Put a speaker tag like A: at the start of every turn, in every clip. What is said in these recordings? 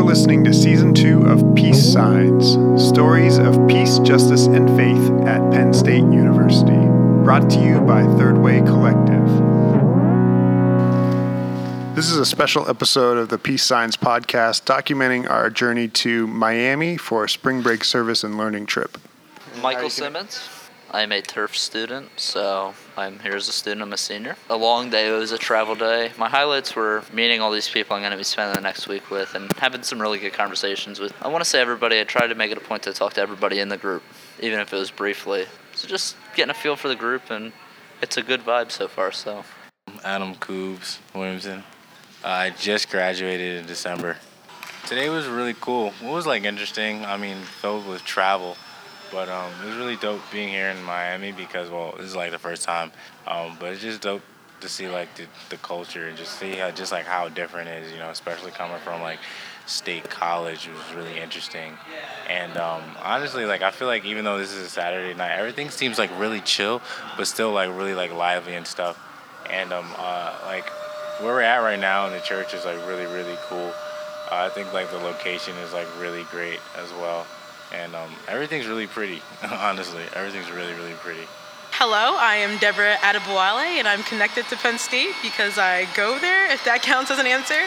A: listening to Season 2 of Peace Signs, Stories of Peace, Justice, and Faith at Penn State University, brought to you by Third Way Collective. This is a special episode of the Peace Signs podcast documenting our journey to Miami for a spring break service and learning trip.
B: Michael Simmons. I'm a turf student, so I'm here as a student. I'm a senior. A long day. It was a travel day. My highlights were meeting all these people I'm going to be spending the next week with and having some really good conversations with. I want to say everybody. I tried to make it a point to talk to everybody in the group, even if it was briefly. So just getting a feel for the group, and it's a good vibe so far. So,
C: Adam Coobs Williamson. I just graduated in December. Today was really cool. It was interesting. Filled with travel. But it was really dope being here in Miami because, this is the first time. But it's just dope to see the culture and just see how different it is, especially coming from State College. It was really interesting. And honestly, I feel even though this is a Saturday night, everything seems really chill, but still really lively and stuff. And where we're at right now in the church is really, really cool. I think the location is really great as well. And everything's really pretty, honestly. Everything's really, really pretty.
D: Hello, I am Deborah Adebowale, and I'm connected to Penn State because I go there, if that counts as an answer.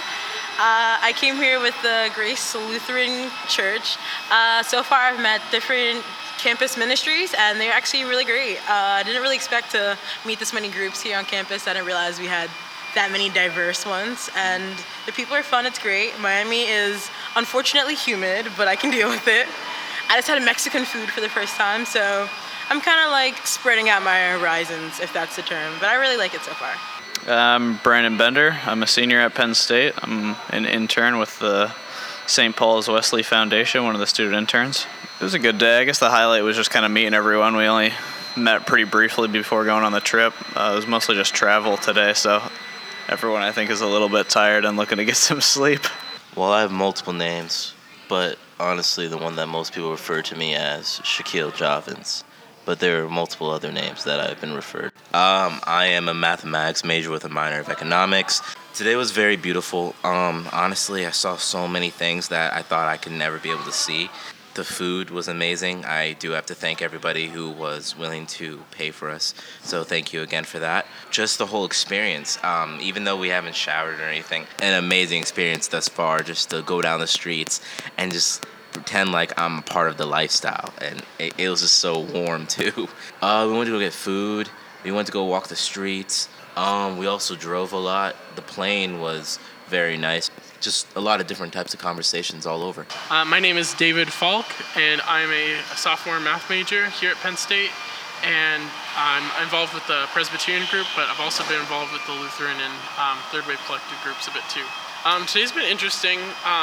D: I came here with the Grace Lutheran Church. So far, I've met different campus ministries, and they're actually really great. I didn't really expect to meet this many groups here on campus. I didn't realize we had that many diverse ones, and the people are fun. It's great. Miami is unfortunately humid, but I can deal with it. I just had Mexican food for the first time, so I'm kind of spreading out my horizons, if that's the term, but I really like it so far.
E: I'm Brandon Bender. I'm a senior at Penn State. I'm an intern with the St. Paul's Wesley Foundation, one of the student interns. It was a good day. I guess the highlight was just kind of meeting everyone. We only met pretty briefly before going on the trip. It was mostly just travel today, so everyone I think is a little bit tired and looking to get some sleep.
F: Well, I have multiple names, but honestly, the one that most people refer to me as Shaquille Javins, but there are multiple other names that I've been referred. I am a mathematics major with a minor of economics. Today was very beautiful. Honestly, I saw so many things that I thought I could never be able to see. The food was amazing. I do have to thank everybody who was willing to pay for us, so thank you again for that. Just the whole experience, even though we haven't showered or anything, an amazing experience thus far, just to go down the streets and just pretend like I'm a part of the lifestyle, and it was just so warm too. We went to go get food, we went to go walk the streets, we also drove a lot. The plane was very nice. Just a lot of different types of conversations all over.
G: My name is David Falk, and I'm a sophomore math major here at Penn State, and I'm involved with the Presbyterian group, but I've also been involved with the Lutheran and Third Way Collective groups a bit too. Today's been interesting.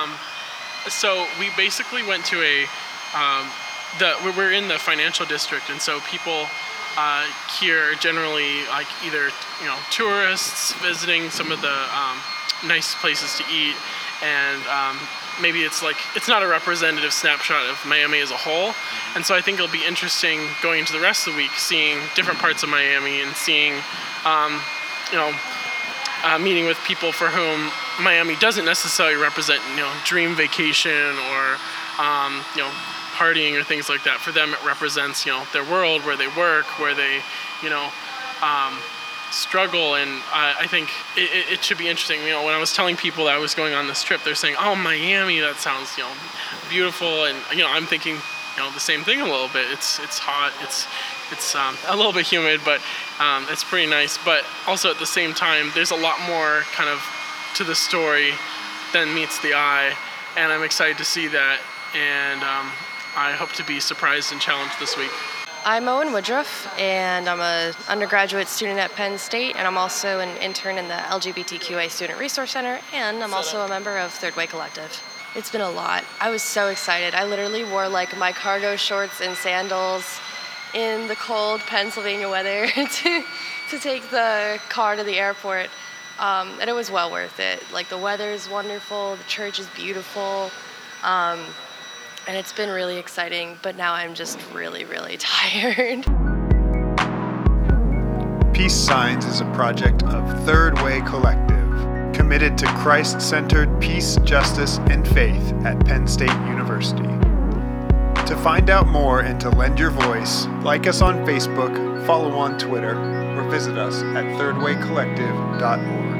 G: So we basically went to we're in the financial district, and so people here are generally either tourists visiting some of the nice places to eat, and maybe it's not a representative snapshot of Miami as a whole. And so I think it'll be interesting going into the rest of the week, seeing different parts of Miami and seeing meeting with people for whom Miami doesn't necessarily represent dream vacation or partying or things like that. For them it represents their world, where they work, where they struggle, and I think it should be interesting. When I was telling people that I was going on this trip, they're saying, "Oh, Miami, that sounds beautiful," and I'm thinking the same thing a little bit. It's hot, it's a little bit humid, but it's pretty nice. But also at the same time, there's a lot more kind of to the story than meets the eye, and I'm excited to see that, and I hope to be surprised and challenged this week.
H: I'm Owen Woodruff, and I'm an undergraduate student at Penn State, and I'm also an intern in the LGBTQA Student Resource Center, and I'm also a member of Third Way Collective. It's been a lot. I was so excited. I literally wore my cargo shorts and sandals in the cold Pennsylvania weather to take the car to the airport, and it was well worth it. The weather is wonderful, the church is beautiful, and it's been really exciting, but now I'm just really, really tired.
A: Peace Signs is a project of Third Way Collective, committed to Christ-centered peace, justice, and faith at Penn State University. To find out more and to lend your voice, like us on Facebook, follow on Twitter, or visit us at thirdwaycollective.org.